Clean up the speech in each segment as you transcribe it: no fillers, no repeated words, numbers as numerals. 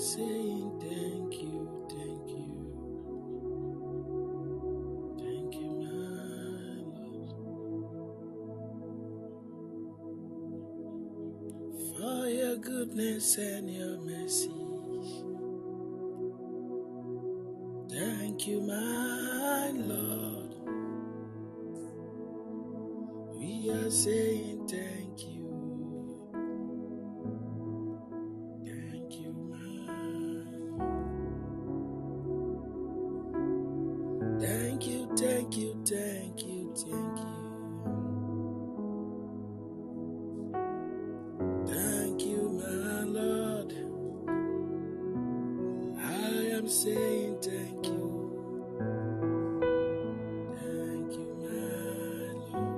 saying thank you, thank you. Thank you, my Lord, for your goodness and your mercy. Thank you, my Lord. We are saying thank you. Thank you, my Lord. Thank you, thank you, thank you, thank you. Thank you, my Lord. I am saying thank you. Thank you, my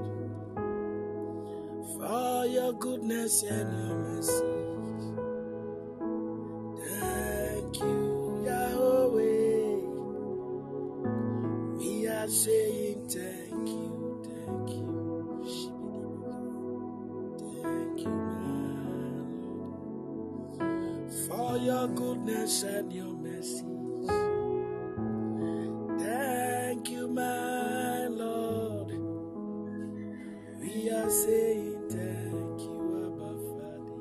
Lord, for your goodness and your mercy. Thank you, Yahweh. We are saying thank you, thank you. Thank you, my Lord, for your goodness and your mercy. Thank you, my Lord. We are saying thank you, Abba Father.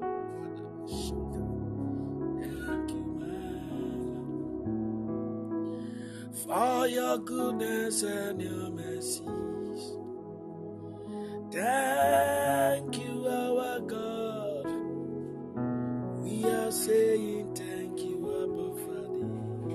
Thank you, my Lord, for your goodness and your mercies. Thank you, our God. We are saying thank you, Abba Father.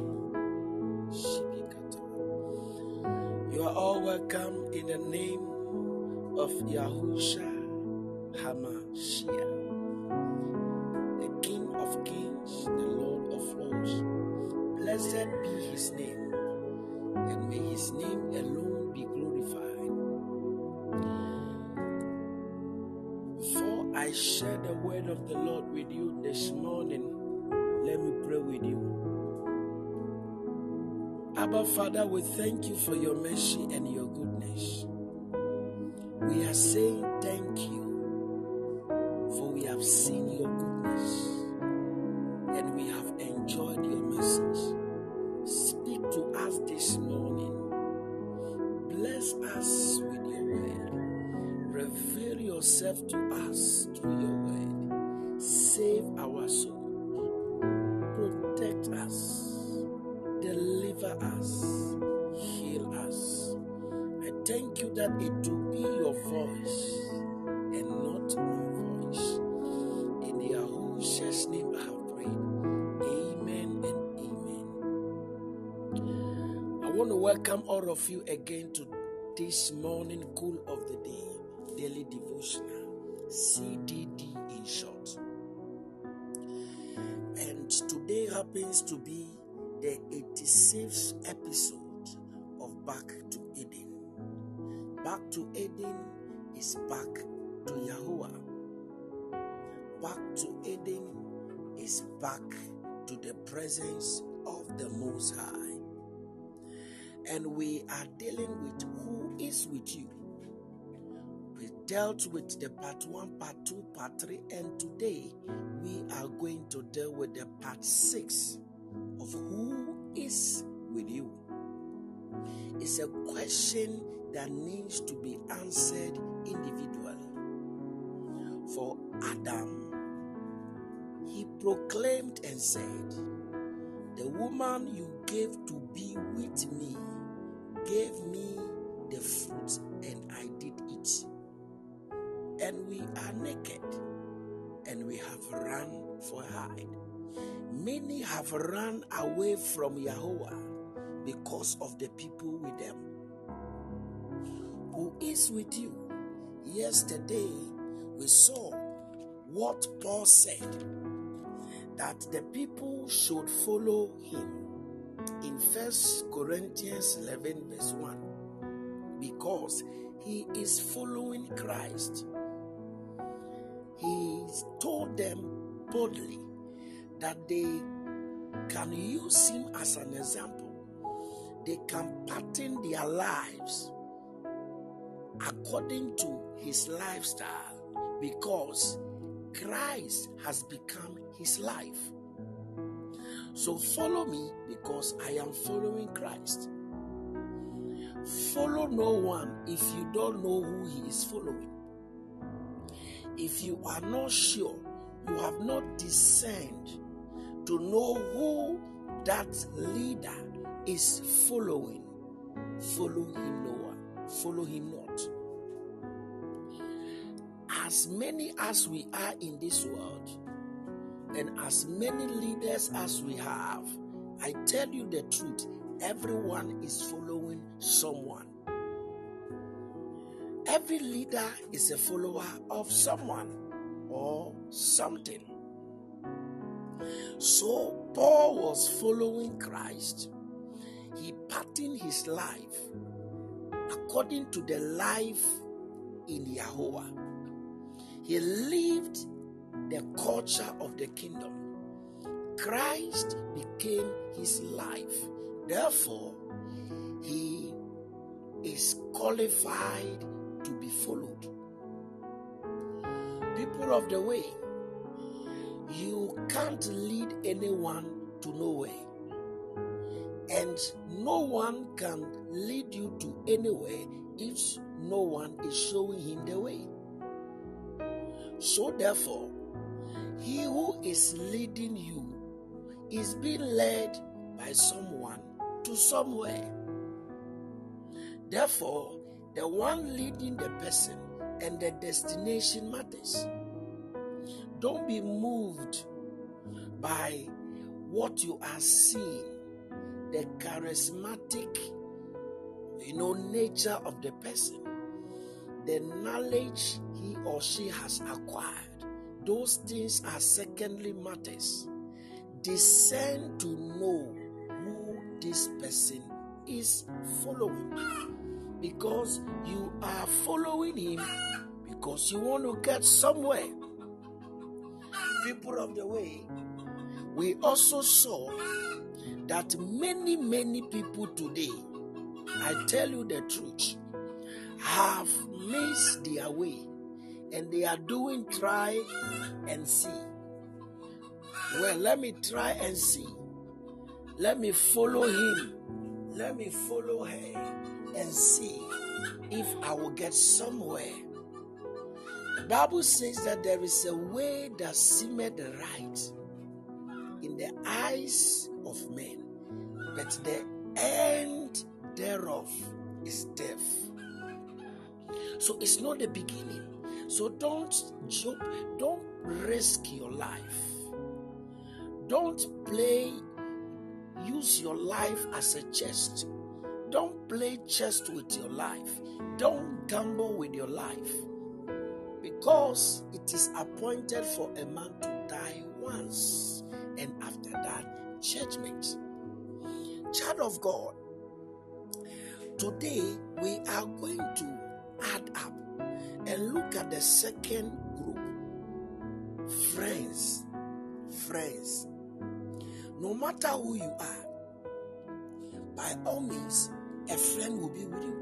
You are all welcome in the name of Yahusha HaMashiach, the King of Kings, the Lord of Lords. Blessed be his name, and may his name alone be glorified. Before I share the word of the Lord with you this morning, let me pray with you. Abba Father, we thank you for your mercy and your goodness. We are saying thank you, for we have seen your goodness and we have enjoyed your message. Speak to us this morning. Bless us with your word. Reveal yourself to us through your word. Save our souls. Protect us. Deliver us. Heal us. I thank you that it will be your voice and not my voice. In Yahushua's name I have prayed. Amen and amen. I want to welcome all of you again to this morning cool of the day, daily devotional, CDD in short. And today happens to be the 86th episode of Back to Eden. Back to Eden is back to Yahuwah. Back to Eden is back to the presence of the Most High. And we are dealing with who is with you. We dealt with the part 1, part 2, part 3, and today we are going to deal with the part 6 of who is with you. It's a question that needs to be answered individually. For Adam, he proclaimed and said, "The woman you gave to be with me gave me the fruit and I did eat. And we are naked and we have run for hide." Many have run away from Yahuwah because of the people with them. Who is with you? Yesterday we saw what Paul said, that the people should follow him in 1 Corinthians 11 verse 1, because he is following Christ. He told them boldly that they can use him as an example. They can pattern their lives according to his lifestyle, because Christ has become his life. So follow me because I am following Christ. Follow no one if you don't know who he is following. If you are not sure, you have not discerned to know who that leader is following, follow him no one, follow him not. As many as we are in this world, and as many leaders as we have, I tell you the truth, everyone is following someone. Every leader is a follower of someone or something. So Paul was following Christ. He patterned his life according to the life in Yahuwah. He lived the culture of the kingdom. Christ became his life. Therefore, he is qualified to be followed. People of the way, you can't lead anyone to nowhere. And no one can lead you to anywhere if no one is showing him the way. So therefore, he who is leading you is being led by someone to somewhere. Therefore, the one leading the person and the destination matters. Don't be moved by what you are seeing, the charismatic, nature of the person, the knowledge he or she has acquired. Those things are secondary matters. Discern to know who this person is following, because you are following him because you want to get somewhere. People of the way, we also saw that many people today, I tell you the truth, have missed their way, and they are doing try and see. Well, let me try and see. Let me follow him. Let me follow her and see if I will get somewhere. The Bible says that there is a way that seemeth right in the eyes of men, but the end thereof is death. So it's not the beginning. So don't jump, don't risk your life. Don't use your life as a chest. Don't play chess with your life. Don't gamble with your life. Because it is appointed for a man to die once, and after that, judgment. Child of God, today we are going to add up and look at the second group. Friends. No matter who you are, by all means, a friend will be with you.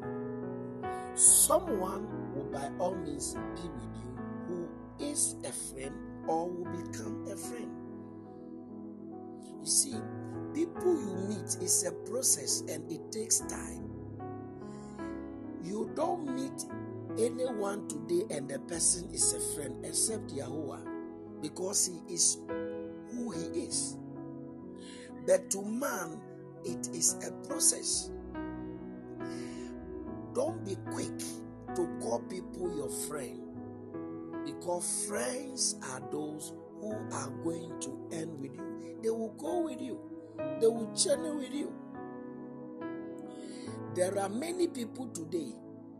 Someone will by all means be with you who is a friend or will become a friend. You see, people you meet is a process and it takes time. You don't meet anyone today and the person is a friend except Yahuwah, because he is who he is. But to man, it is a process. Don't be quick to call people your friend, because friends are those who are going to end with you. They will go with you. They will journey with you. There are many people today,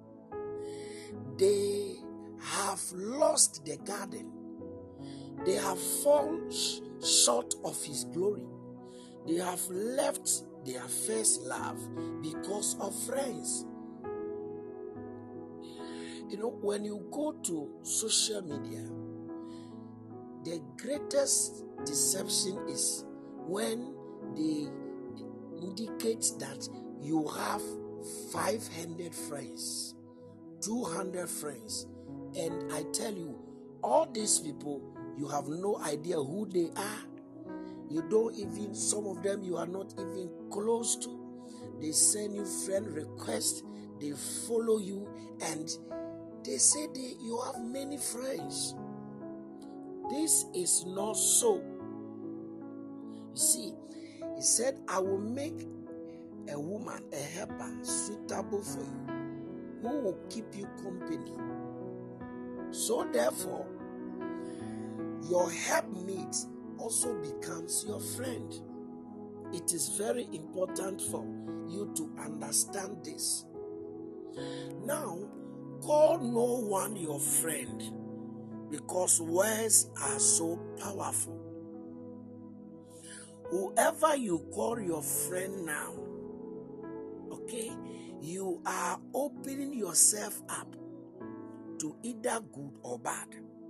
they have lost the garden. They have fallen short of his glory. They have left their first love because of friends. When you go to social media, the greatest deception is when they indicate that you have 500 friends, 200 friends, and I tell you, all these people, you have no idea who they are. You don't even, some of them you are not even close to. They send you friend requests, they follow you, and they say you have many friends. This is not so. You see, he said, I will make a woman, a helper, suitable for you, who will keep you company. So therefore, your helpmate also becomes your friend. It is very important for you to understand this. Now, call no one your friend, because words are so powerful. Whoever you call your friend now, okay, you are opening yourself up to either good or bad.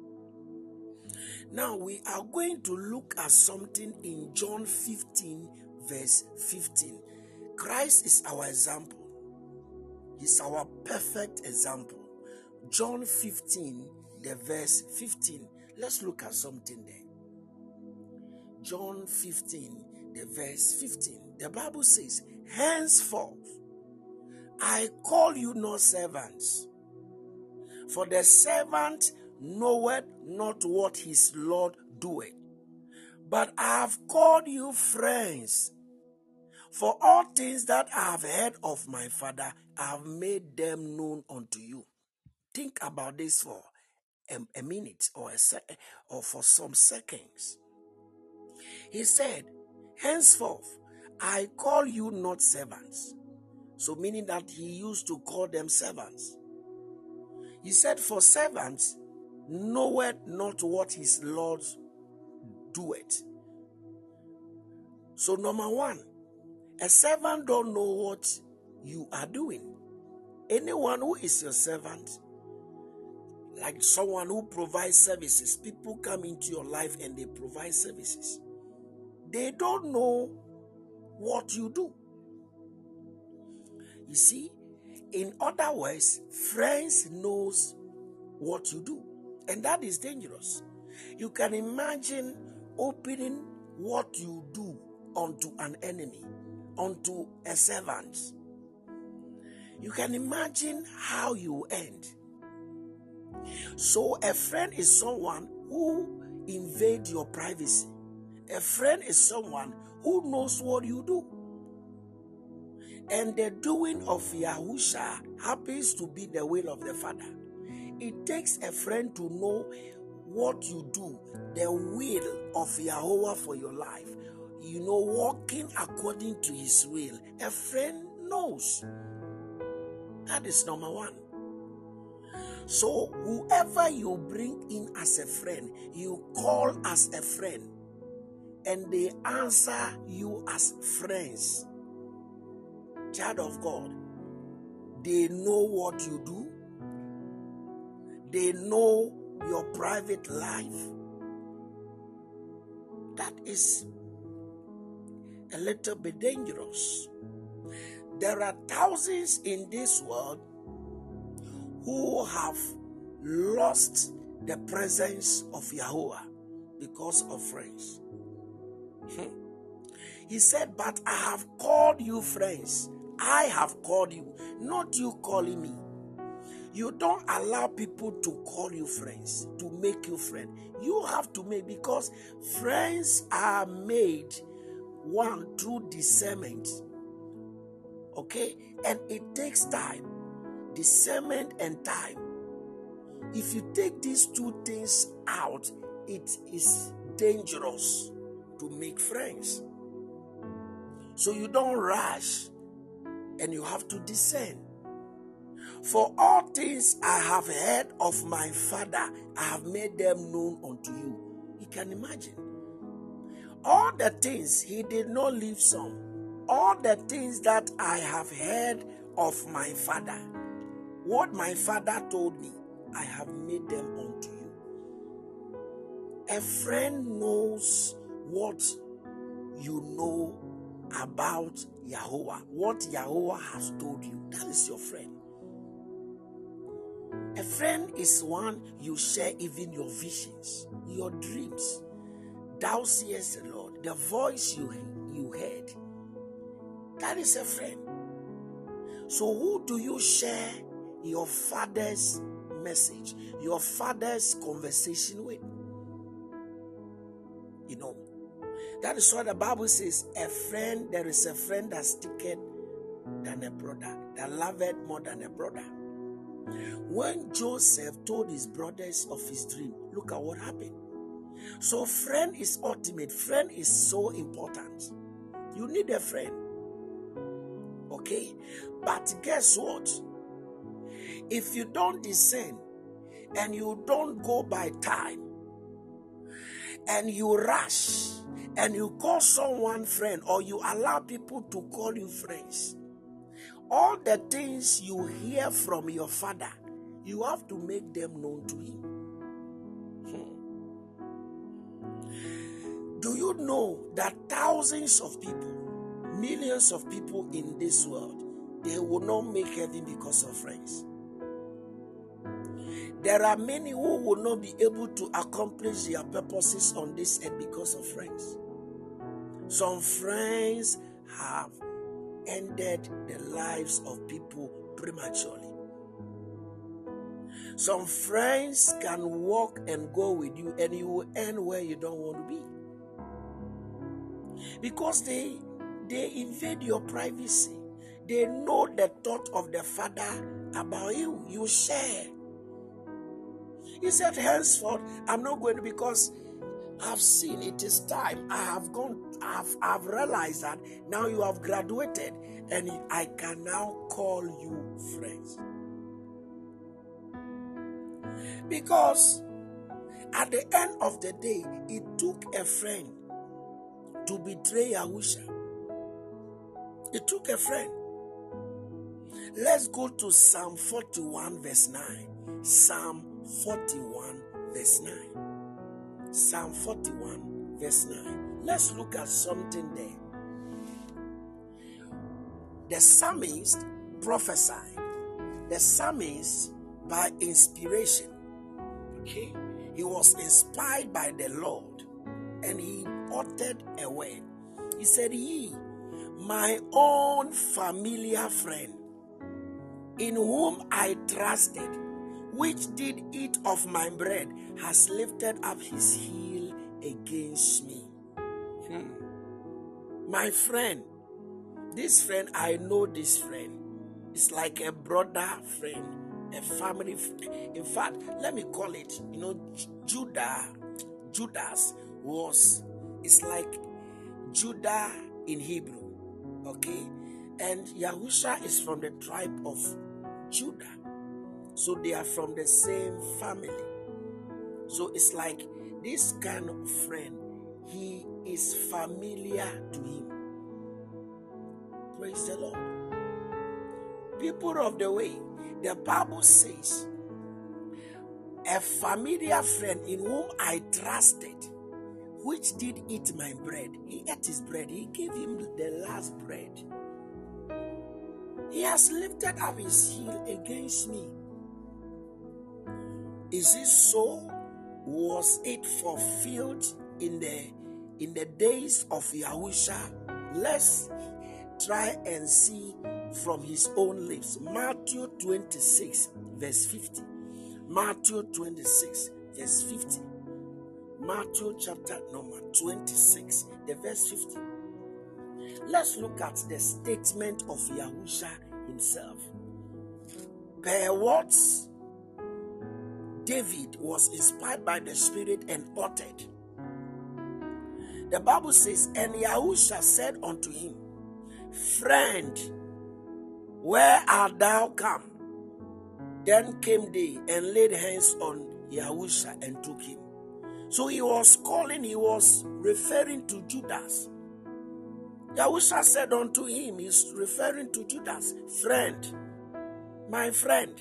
Now we are going to look at something in John 15 verse 15. Christ is our example. He's our perfect example. John 15, the verse 15. Let's look at something there. John 15, the verse 15. The Bible says, henceforth, I call you not servants, for the servant knoweth not what his Lord doeth. But I have called you friends, for all things that I have heard of my Father, I have made them known unto you. Think about this for a minute or for some seconds. He said, henceforth, I call you not servants. So meaning that he used to call them servants. He said, for servants knoweth not what his Lord doeth. So number one, a servant don't know what you are doing. Anyone who is your servant, like someone who provides services, people come into your life and they provide services. They don't know what you do. You see, in other words, friends knows what you do, and that is dangerous. You can imagine opening what you do unto an enemy, unto a servant. You can imagine how you end. So a friend is someone who invades your privacy. A friend is someone who knows what you do. And the doing of Yahusha happens to be the will of the Father. It takes a friend to know what you do, the will of Yahweh for your life. You know, walking according to his will. A friend knows. That is number one. So whoever you bring in as a friend, you call as a friend, and they answer you as friends. Child of God, they know what you do. They know your private life. That is a little bit dangerous. There are thousands in this world who have lost the presence of Yahweh because of friends. He said, but I have called you friends. I have called you, not you calling me. You don't allow people to call you friends, to make you friend. You have to make, because friends are made one through discernment. Okay? And it takes time. Discernment and time. If you take these two things out, it is dangerous to make friends. So you don't rush, and you have to discern. For all things I have heard of my Father, I have made them known unto you. You can imagine. All the things, he did not leave some. All the things that I have heard of my Father, what my Father told me, I have made them unto you. A friend knows what you know about Yahweh, what Yahweh has told you. That is your friend. A friend is one you share even your visions, your dreams. Thou seest the Lord. the voice you heard, that is a friend. So who do you share your father's message, your father's conversation with? You know, that is what the Bible says, there is a friend that sticketh than a brother, that loveth more than a brother. When Joseph told his brothers of his dream, look at what happened. So friend is ultimate. Friend is so important. You need a friend. Okay? But guess what? If you don't discern and you don't go by time and you rush and you call someone friend, or you allow people to call you friends, all the things you hear from your father, you have to make them known to him. Do you know that thousands of people, millions of people in this world, they will not make heaven because of friends? There are many who will not be able to accomplish their purposes on this earth because of friends. Some friends have ended the lives of people prematurely. Some friends can walk and go with you and you will end where you don't want to be. Because they invade your privacy. They know the thought of the Father about you. You share. He said, henceforth, I'm not going to, because I've seen it is time. I've realized that now you have graduated and I can now call you friends. Because at the end of the day, it took a friend to betray Yahusha. It took a friend. Let's go to Psalm 41 verse 9. Psalm 41 verse 9. Psalm 41 verse 9. Let's look at something there. The psalmist prophesied. The psalmist, by inspiration, okay, he was inspired by the Lord and he uttered a word. He said, "Ye, my own familiar friend, in whom I trusted, which did eat of my bread, has lifted up his heel against me." My friend, this friend, I know this friend. It's like a brother friend, a family friend. In fact, let me call it, Judas it's like Judah in Hebrew, okay? And Yahusha is from the tribe of Judah. So they are from the same family. So it's like this kind of friend, he is familiar to him. Praise the Lord. People of the way, the Bible says, a familiar friend in whom I trusted, which did eat my bread. He ate his bread. He gave him the last bread. He has lifted up his heel against me. Is it so? Was it fulfilled in the days of Yahusha? Let's try and see from his own lips. Matthew 26 verse 50. Matthew 26 verse 50. Matthew chapter number 26, the verse 50. Let's look at the statement of Yahusha himself. Per what David was inspired by the Spirit and uttered. The Bible says, and Yahusha said unto him, Friend, where art thou come? Then came they and laid hands on Yahusha and took him. So he was referring to Judas. Yahusha said unto him, he's referring to Judas, friend, my friend.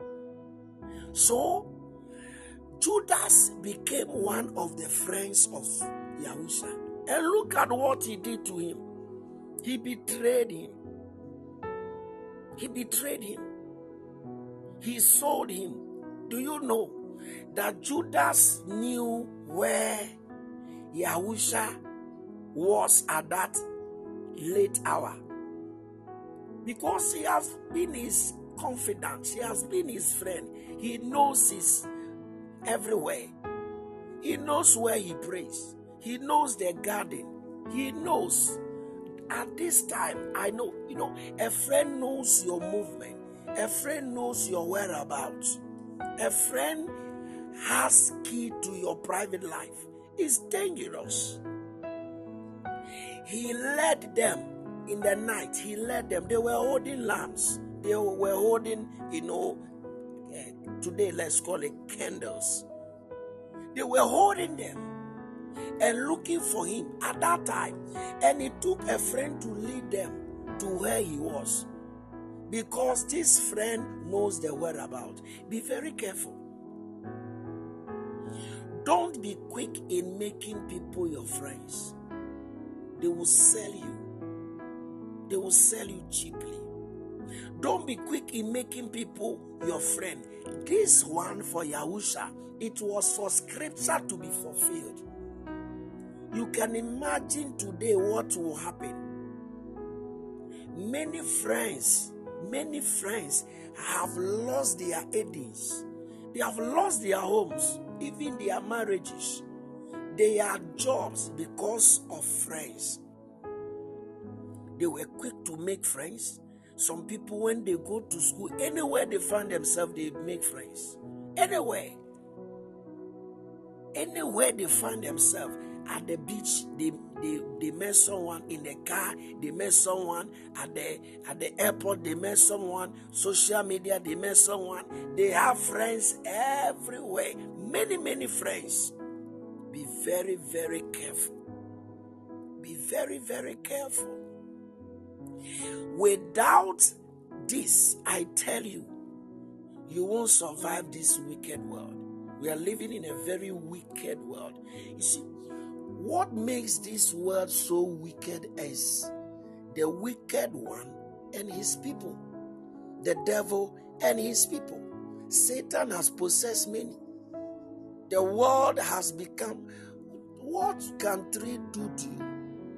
So Judas became one of the friends of Yahusha. And look at what he did to him. He betrayed him. He betrayed him. He sold him. Do you know that Judas knew where Yahusha was at that late hour, because he has been his confidant, he has been his friend, he knows he's everywhere, he knows where he prays, he knows the garden, he knows at this time. I know, a friend knows your movement, a friend knows your whereabouts, a friend has key to your private life. It's dangerous. He led them in the night. He led them. They were holding lamps. They were holding, today let's call it candles. They were holding them and looking for him at that time. And it took a friend to lead them to where he was, because this friend knows the whereabouts. Be very careful. Don't be quick in making people your friends. They will sell you. They will sell you cheaply. Don't be quick in making people your friend. This one for Yahusha, it was for scripture to be fulfilled. You can imagine today what will happen. Many friends have lost their Edens. They have lost their homes, even their marriages, their jobs, because of friends. They were quick to make friends. Some people, when they go to school, anywhere they find themselves, they make friends. Anywhere they find themselves. At the beach, they met someone. In the car, they met someone. At the airport, they met someone. Social media, they met someone. They have friends everywhere. Many friends. Be very, very careful. Be very, very careful. Without this, I tell you, you won't survive this wicked world. We are living in a very wicked world. You see, what makes this world so wicked is the wicked one and his people, the devil and his people. Satan has possessed many. The world has become, what can tree do to you?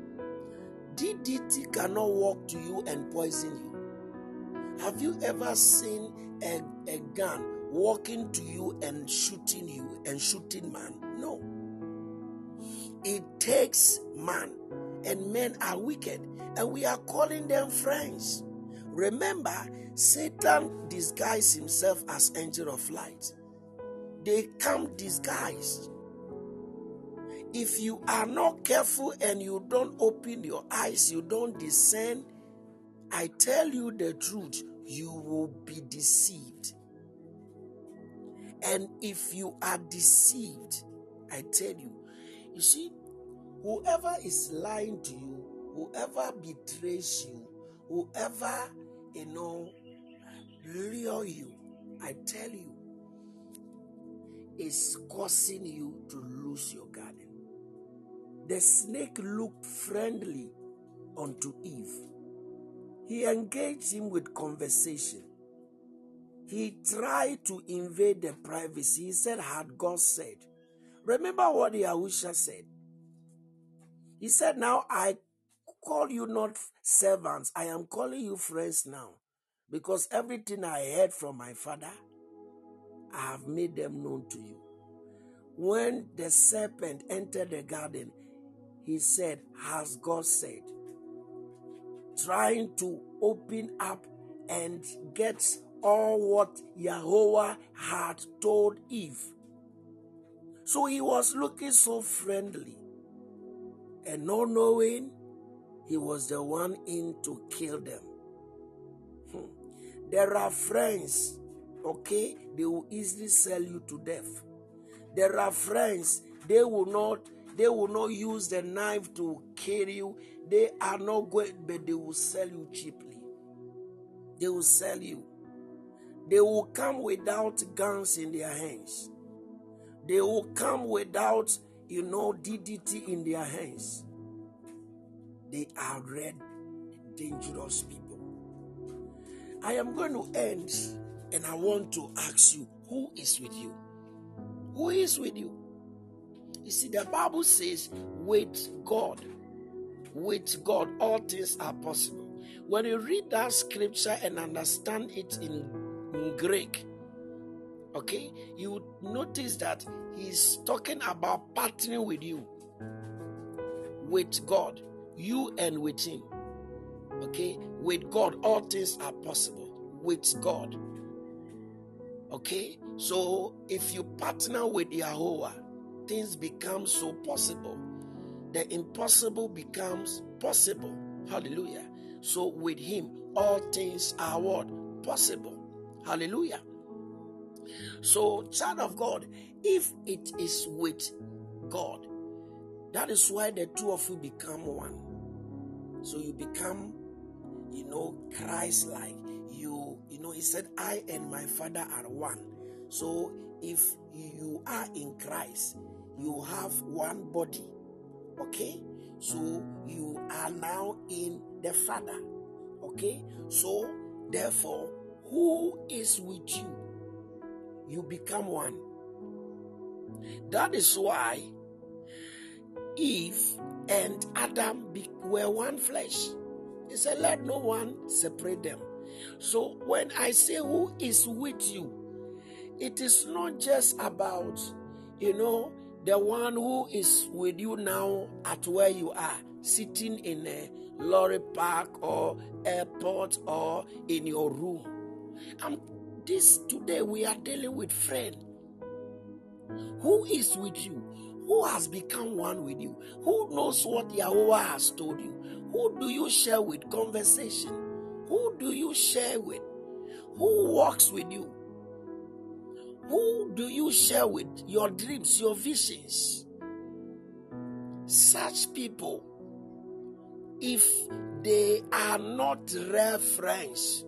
DDT cannot walk to you and poison you. Have you ever seen a gun walking to you and shooting man? No. It takes man, and men are wicked, and we are calling them friends. Remember, Satan disguised himself as angel of light. They come disguised. If you are not careful and you don't open your eyes, you don't discern, I tell you the truth, you will be deceived. And if you are deceived, I tell you, you see, whoever is lying to you, whoever betrays you, whoever, lure you, I tell you, is causing you to lose your garden. The snake looked friendly unto Eve. He engaged him with conversation. He tried to invade the privacy. He said, had God said. Remember what Yahusha said. He said, now I call you not servants. I am calling you friends now. Because everything I heard from my Father, I have made them known to you. When the serpent entered the garden, he said, has God said? Trying to open up and get all what Yahweh had told Eve. So he was looking so friendly, and not knowing he was the one in to kill them. There are friends, okay, they will easily sell you to death. There are friends, they will not use the knife to kill you. They are not going, but they will sell you cheaply. They will sell you. They will come without guns in their hands. They will come without, DDT in their hands. They are red, dangerous people. I am going to end, and I want to ask you, who is with you? Who is with you? You see, the Bible says, with God, with God, all things are possible. When you read that scripture and understand it in Greek, okay, you notice that he's talking about partnering with you, with God, you and with him. Okay, with God, all things are possible. With God. Okay, so if you partner with Yahuwah, things become so possible. The impossible becomes possible. Hallelujah. So with him, all things are what? Possible. Hallelujah. So, child of God, if it is with God, that is why the two of you become one. So you become, Christ-like. He said, I and my Father are one. So if you are in Christ, you have one body. Okay? So you are now in the Father. Okay? So therefore, who is with you? You become one. That is why Eve and Adam were one flesh. He said, let no one separate them. So when I say who is with you, it is not just about, the one who is with you now at where you are, sitting in a lorry park or airport or in your room. Today we are dealing with friend. Who is with you? Who has become one with you? Who knows what Yahuwah has told you? Who do you share with conversation? Who do you share with? Who walks with you? Who do you share with your dreams, your visions? Such people, if they are not real friends,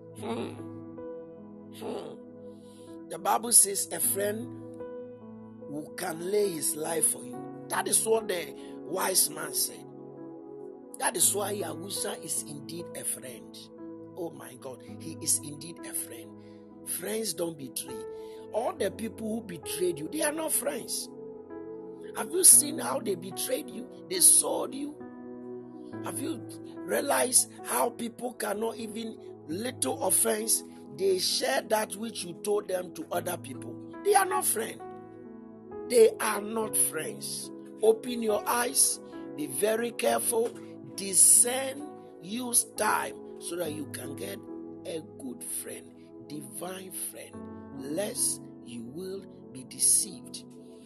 the Bible says a friend who can lay his life for you. That is what the wise man said. That is why Yahusha is indeed a friend. Oh my God, he is indeed a friend. Friends don't betray. All the people who betrayed you, they are not friends. Have you seen how they betrayed you? They sold you. Have you realized how people cannot even little offense, they share that which you told them to other people? They are not friends. They are not friends. Open your eyes. Be very careful. Discern. Use time so that you can get a good friend, divine friend, lest you will be deceived.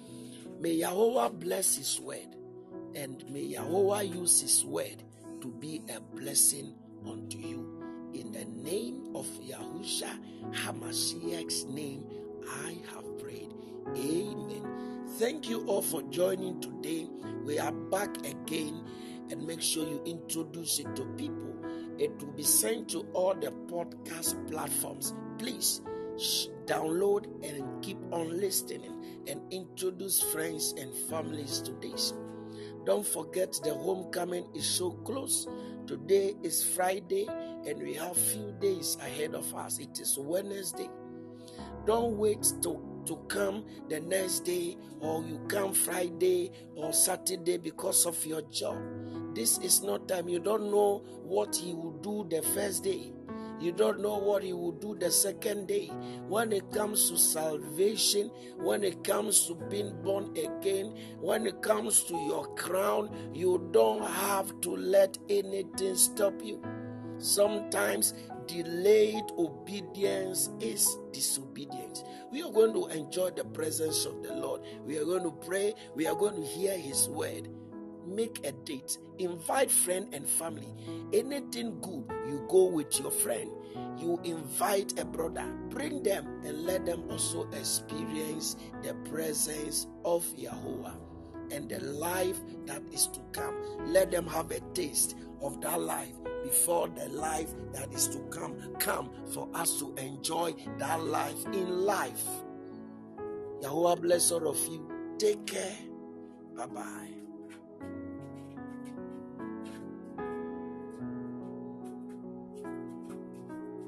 May Yahuwah bless his word, and may Yahuwah use his word to be a blessing unto you. In the name of Yahushua HaMashiach's name, I have prayed. Amen. Thank you all for joining today. We are back again, and make sure you introduce it to people. It will be sent to all the podcast platforms. Please download and keep on listening, and introduce friends and families to this. Don't forget, the homecoming is so close. Today is Friday, and we have few days ahead of us. It is Wednesday. Don't wait to come the next day, or you come Friday or Saturday because of your job. This is not time. You don't know what he will do the first day. You don't know what he will do the second day. When it comes to salvation, when it comes to being born again, when it comes to your crown, you don't have to let anything stop you. Sometimes delayed obedience is disobedience. We are going to enjoy the presence of the Lord. We are going to pray. We are going to hear his word. Make a date. Invite friend and family. Anything good, you go with your friend. You invite a brother. Bring them and let them also experience the presence of Yahuwah and the life that is to come. Let them have a taste of that life before the life that is to come for us to enjoy that life in life. Yahuwah bless all of you. Take care. Bye-bye.